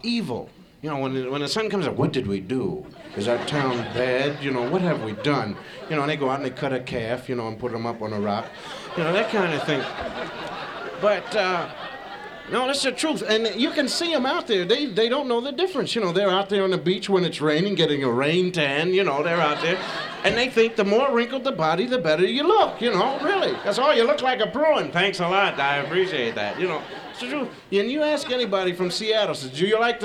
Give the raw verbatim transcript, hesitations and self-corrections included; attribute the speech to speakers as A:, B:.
A: evil. You know, when the, when the sun comes up, what did we do? Is our town bad? You know, what have we done? You know, and they go out and they cut a calf, you know, and put them up on a rock. You know, that kind of thing. But, uh, no, that's the truth. And you can see them out there. They they don't know the difference. You know, they're out there on the beach when it's raining, getting a rain tan. You know, they're out there. And they think the more wrinkled the body, the better you look. You know, really. That's all. You look like a Bruin. Thanks a lot. I appreciate that. You know, it's the truth. And you ask anybody from Seattle, says, do you like